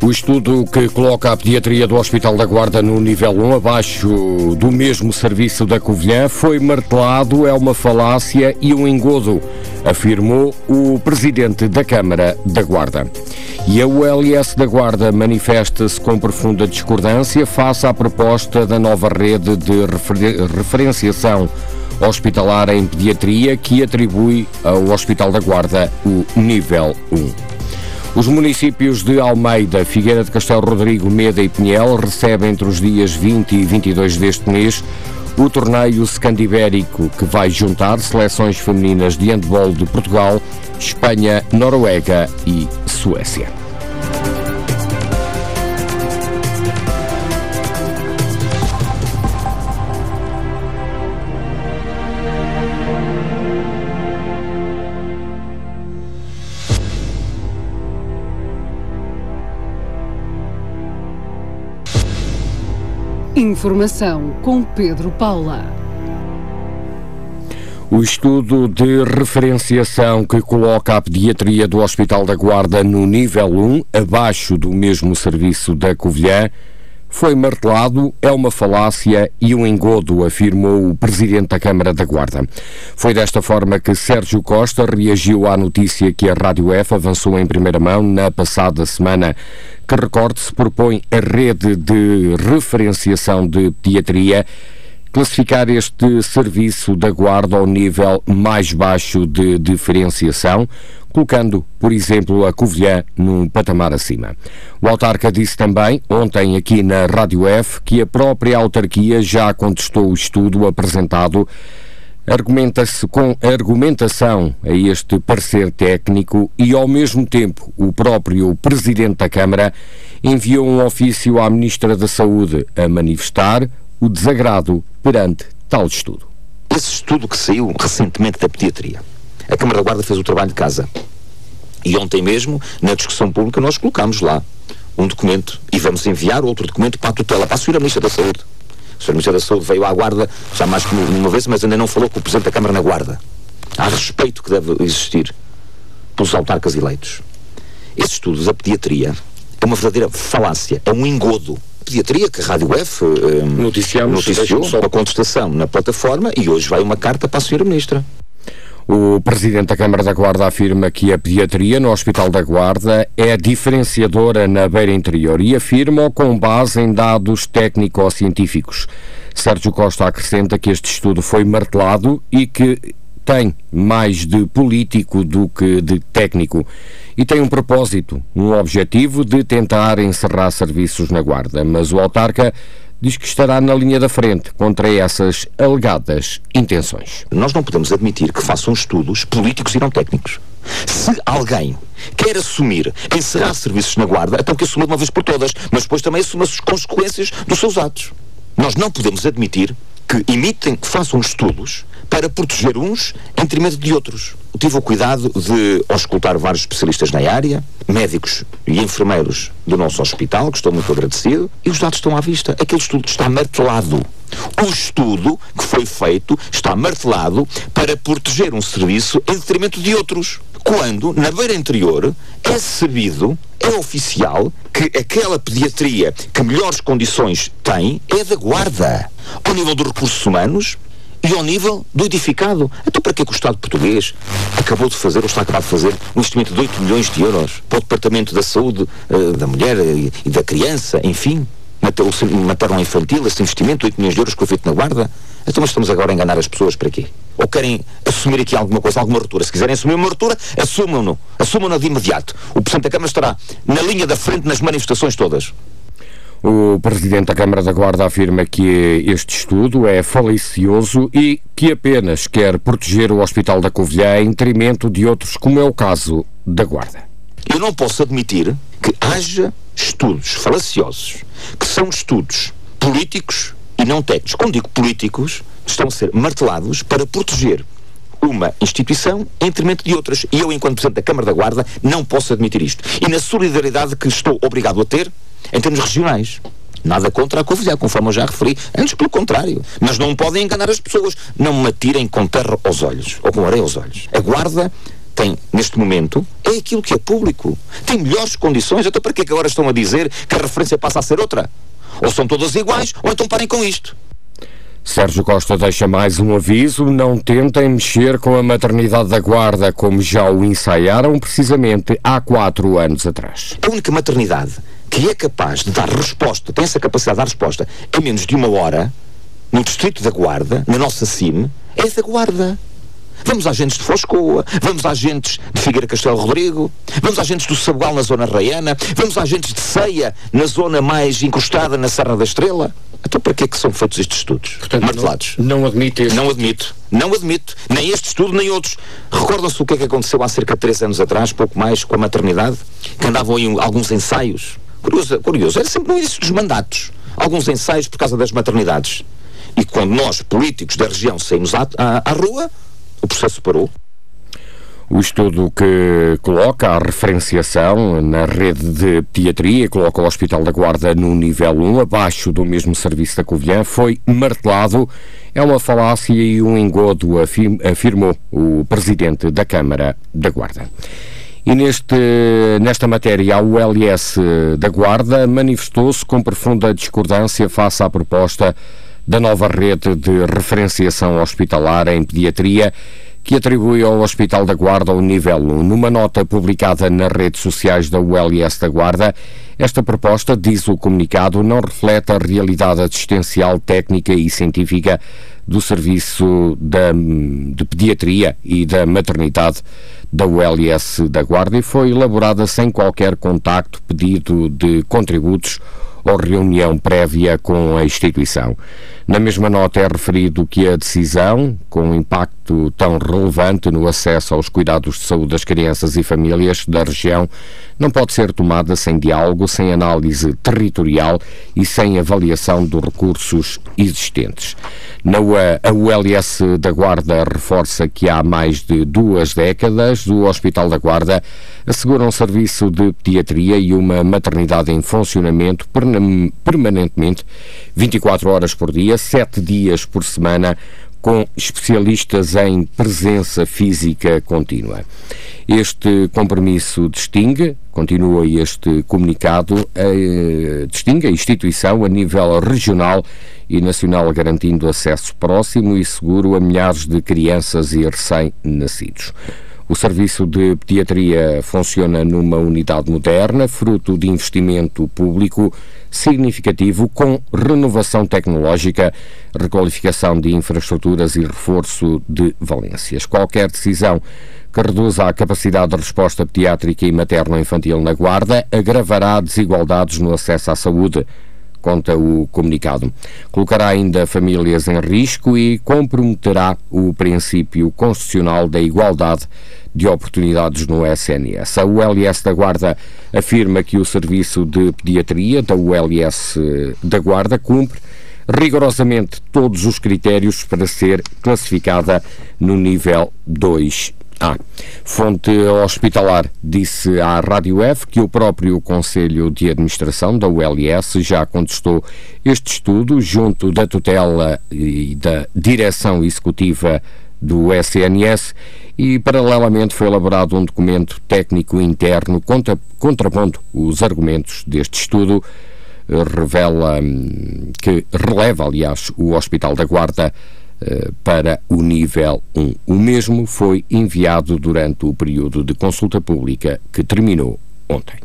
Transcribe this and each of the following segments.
O estudo que coloca a pediatria do Hospital da Guarda no nível 1, abaixo do mesmo serviço da Covilhã, foi martelado, é uma falácia e um engodo, afirmou o presidente da Câmara da Guarda. E a ULS da Guarda manifesta-se com profunda discordância face à proposta da nova rede de referenciação hospitalar em pediatria que atribui ao Hospital da Guarda o nível 1. Os municípios de Almeida, Figueira de Castelo Rodrigo, Meda e Pinhel recebem entre os dias 20 e 22 deste mês o torneio Scandibérico, que vai juntar seleções femininas de handball de Portugal, Espanha, Noruega e Suécia. Informação com Pedro Paula. O estudo de referenciação que coloca a pediatria do Hospital da Guarda no nível 1, abaixo do mesmo serviço da Covilhã, foi martelado, é uma falácia e um engodo, afirmou o presidente da Câmara da Guarda. Foi desta forma que Sérgio Costa reagiu à notícia que a Rádio F avançou em primeira mão na passada semana, que, recorde-se, propõe a rede de referenciação de pediatria classificar este serviço da Guarda ao nível mais baixo de diferenciação, colocando, por exemplo, a Covilhã num patamar acima. O autarca disse também, ontem aqui na Rádio F, que a própria autarquia já contestou o estudo apresentado, argumenta-se com argumentação a este parecer técnico e, ao mesmo tempo, o próprio Presidente da Câmara enviou um ofício à Ministra da Saúde a manifestar o desagrado perante tal estudo. Esse estudo que saiu recentemente da pediatria, a Câmara da Guarda fez o trabalho de casa. E ontem mesmo, na discussão pública, nós colocámos lá um documento e vamos enviar outro documento para a tutela, para a Sra. Ministra da Saúde. A Sra. Ministra da Saúde veio à Guarda já mais que uma vez, mas ainda não falou com o Presidente da Câmara na Guarda. Há respeito que deve existir pelos autarcas eleitos. Esse estudo da pediatria é uma verdadeira falácia, é um engodo. Pediatria que a Rádio F noticiou a contestação na plataforma e hoje vai uma carta para a Sra. Ministra. O Presidente da Câmara da Guarda afirma que a pediatria no Hospital da Guarda é diferenciadora na beira interior e afirma com base em dados técnico-científicos. Sérgio Costa acrescenta que este estudo foi martelado e que tem mais de político do que de técnico e tem um propósito, um objetivo de tentar encerrar serviços na Guarda, mas o autarca diz que estará na linha da frente contra essas alegadas intenções. Nós não podemos admitir que façam estudos políticos e não técnicos. Se alguém quer assumir encerrar serviços na Guarda, então que assuma de uma vez por todas, mas depois também assuma as consequências dos seus atos. Nós não podemos admitir que façam estudos para proteger uns em detrimento de outros. Eu tive o cuidado de auscultar vários especialistas na área, médicos e enfermeiros do nosso hospital, que estou muito agradecido, e os dados estão à vista. Aquele estudo está martelado. O estudo que foi feito está martelado para proteger um serviço em detrimento de outros. Quando, na beira interior, é sabido, é oficial, que aquela pediatria que melhores condições tem é da Guarda. Ao nível dos recursos humanos e ao nível do edificado. Então para que o Estado português acabou de fazer, ou está a acabar de fazer, um investimento de 8 milhões de euros para o Departamento da Saúde da Mulher e da Criança, enfim, o materno-infantil, esse investimento de 8 milhões de euros que foi feito na Guarda? Então mas estamos agora a enganar as pessoas para quê? Ou querem assumir aqui alguma coisa, alguma ruptura? Se quiserem assumir uma ruptura, assumam-no de imediato. O Presidente da Câmara estará na linha da frente nas manifestações todas. O Presidente da Câmara da Guarda afirma que este estudo é falicioso e que apenas quer proteger o Hospital da Covilhã em detrimento de outros, como é o caso da Guarda. Eu não posso admitir que haja estudos falaciosos, que são estudos políticos e não técnicos. Quando digo políticos, estão a ser martelados para proteger uma instituição em detrimento de outras. E eu, enquanto Presidente da Câmara da Guarda, não posso admitir isto. E na solidariedade que estou obrigado a ter, em termos regionais. Nada contra a Covilhã, conforme eu já referi. Antes, pelo contrário. Mas não podem enganar as pessoas. Não me atirem com terra aos olhos, ou com areia aos olhos. A Guarda tem, neste momento, é aquilo que é público. Tem melhores condições. Então para que é que agora estão a dizer que a referência passa a ser outra? Ou são todas iguais, ou então parem com isto. Sérgio Costa deixa mais um aviso: não tentem mexer com a maternidade da Guarda, como já o ensaiaram precisamente há 4 anos atrás. A única maternidade que é capaz de dar resposta, tem essa capacidade de dar resposta em menos de 1 hora, no distrito da Guarda, na nossa CIM, é da Guarda. Vamos a agentes de Foscoa, vamos a agentes de Figueira Castelo Rodrigo, vamos a agentes do Sabugal na zona raiana, vamos a agentes de Ceia na zona mais encostada na Serra da Estrela. Então para que é que são feitos estes estudos? Portanto, martelados? Não admite isso? Não admito. Nem este estudo, nem outros. Recordam-se o que é que aconteceu há cerca de 3 anos atrás, pouco mais, com a maternidade? Que andavam aí alguns ensaios. Curioso. Era sempre no início dos mandatos. Alguns ensaios por causa das maternidades. E quando nós, políticos da região, saímos à rua, o processo parou. O estudo que coloca a referenciação na rede de pediatria, coloca o Hospital da Guarda no nível 1, abaixo do mesmo serviço da Covilhã, foi martelado. É uma falácia e um engodo, afirmou o presidente da Câmara da Guarda. E nesta matéria, a ULS da Guarda manifestou-se com profunda discordância face à proposta da nova rede de referenciação hospitalar em pediatria, que atribui ao Hospital da Guarda o nível 1. Numa nota publicada nas redes sociais da ULS da Guarda, esta proposta, diz o comunicado, não reflete a realidade assistencial, técnica e científica do serviço de pediatria e da maternidade da ULS da Guarda e foi elaborada sem qualquer contacto, pedido de contributos ou reunião prévia com a instituição. Na mesma nota é referido que a decisão, com um impacto tão relevante no acesso aos cuidados de saúde das crianças e famílias da região, não pode ser tomada sem diálogo, sem análise territorial e sem avaliação dos recursos existentes. A ULS da Guarda reforça que há mais de 2 décadas o Hospital da Guarda assegura um serviço de pediatria e uma maternidade em funcionamento permanentemente, 24 horas por dia, 7 dias por semana, com especialistas em presença física contínua. Este compromisso continua este comunicado, distingue a instituição a nível regional e nacional, garantindo acesso próximo e seguro a milhares de crianças e recém-nascidos. O serviço de pediatria funciona numa unidade moderna, fruto de investimento público significativo, com renovação tecnológica, requalificação de infraestruturas e reforço de valências. Qualquer decisão que reduza a capacidade de resposta pediátrica e materno-infantil na Guarda agravará desigualdades no acesso à saúde, conta o comunicado. Colocará ainda famílias em risco e comprometerá o princípio constitucional da igualdade de oportunidades no SNS. A ULS da Guarda afirma que o serviço de pediatria da ULS da Guarda cumpre rigorosamente todos os critérios para ser classificada no nível 2A. Fonte hospitalar disse à Rádio F que o próprio Conselho de Administração da ULS já contestou este estudo junto da tutela e da direção executiva do SNS e, paralelamente, foi elaborado um documento técnico interno contrapondo os argumentos deste estudo, releva, aliás, o Hospital da Guarda para o nível 1. O mesmo foi enviado durante o período de consulta pública que terminou ontem.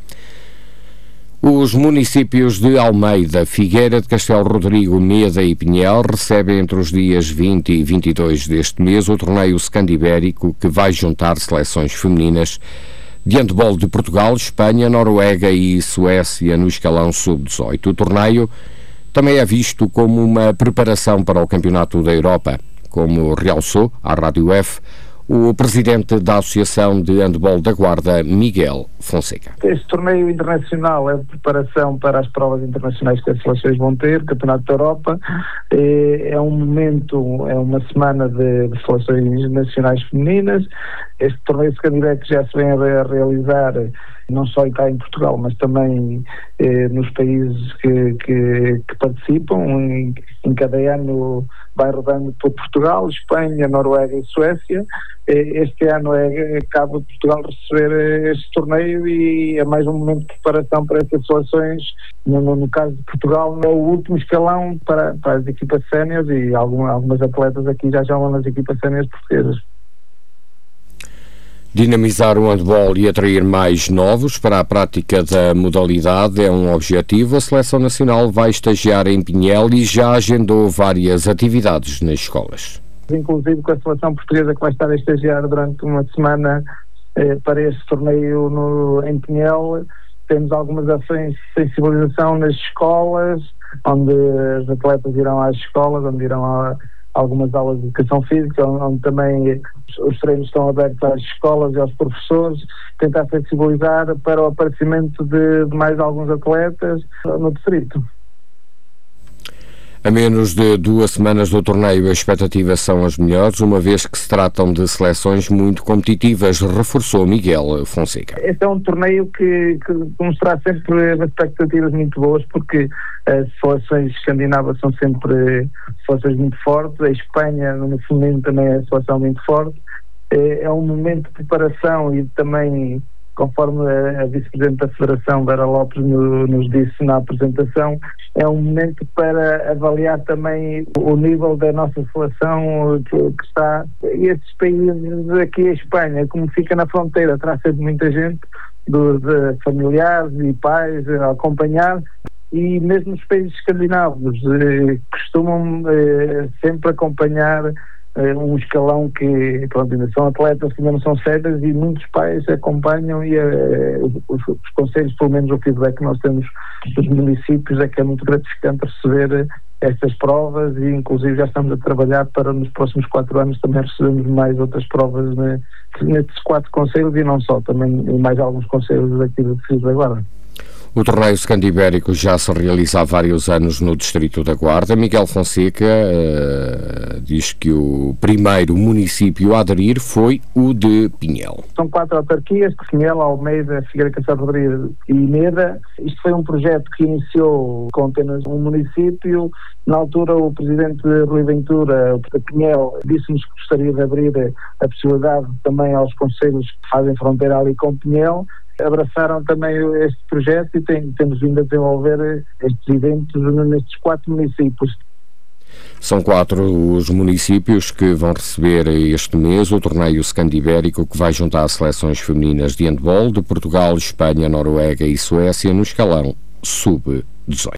Os municípios de Almeida, Figueira de Castelo Rodrigo, Meda e Pinhel recebem entre os dias 20 e 22 deste mês o torneio Scandibérico, que vai juntar seleções femininas de handball de Portugal, Espanha, Noruega e Suécia no escalão sub-18. O torneio também é visto como uma preparação para o Campeonato da Europa, como realçou à Rádio F o presidente da Associação de Handball da Guarda, Miguel Fonseca. Este torneio internacional é preparação para as provas internacionais que as seleções vão ter, Campeonato da Europa. É um momento, é uma semana de seleções nacionais femininas este torneio de Scandibérico que já se vem a realizar não só cá em Portugal, mas também nos países que participam. Em cada ano vai rodando por Portugal, Espanha, Noruega e Suécia. Este ano acaba Portugal receber este torneio e é mais um momento de preparação para essas seleções. No caso de Portugal, é o último escalão para as equipas séniores, e algumas atletas aqui já jogam nas equipas séniores portuguesas. Dinamizar o handball e atrair mais novos para a prática da modalidade é um objetivo. A Seleção Nacional vai estagiar em Pinhel e já agendou várias atividades nas escolas. Inclusive com a Seleção Portuguesa, que vai estar a estagiar durante uma semana para este torneio em Pinhel. Temos algumas ações de sensibilização nas escolas, onde os atletas irão às escolas, onde irão a algumas aulas de educação física, onde também os treinos estão abertos às escolas e aos professores, tentar sensibilizar para o aparecimento de mais alguns atletas no distrito. A menos de 2 semanas do torneio, as expectativas são as melhores, uma vez que se tratam de seleções muito competitivas, reforçou Miguel Fonseca. Este é um torneio que nos traz sempre expectativas muito boas, porque as seleções escandinavas são sempre seleções muito fortes. A Espanha, no feminino, também é uma seleção muito forte. É um momento de preparação e também, conforme a vice-presidente da Federação, Vera Lopes, nos disse na apresentação, é um momento para avaliar também o nível da nossa seleção que está. E esses países, aqui a Espanha, como fica na fronteira, traz sempre muita gente, de familiares e pais a acompanhar, e mesmo os países escandinavos costumam sempre acompanhar um escalão que, pronto, ainda são atletas que ainda não são sérios, e muitos pais acompanham, e os conselhos, pelo menos o feedback que nós temos dos municípios, é que é muito gratificante receber estas provas, e inclusive já estamos a trabalhar para nos próximos 4 anos também recebermos mais outras provas nestes 4 conselhos, e não só, também mais alguns conselhos aqui do Distrito da Guarda. O torneio Scandibérico já se realiza há vários anos no Distrito da Guarda. Miguel Fonseca diz que o primeiro município a aderir foi o de Pinhel. São 4 autarquias: Pinhel, Almeida, Figueira Castelo Rodrigues e Ineda. Isto foi um projeto que iniciou com apenas um município. Na altura, o presidente Rui Ventura, de Pinhel, disse-nos que gostaria de abrir a possibilidade também aos concelhos que fazem fronteira ali com Pinhel. Abraçaram também este projeto e temos vindo a desenvolver estes eventos nestes 4 municípios. São 4 os municípios que vão receber este mês o torneio Scandibérico, que vai juntar as seleções femininas de handball de Portugal, Espanha, Noruega e Suécia no escalão sub-18.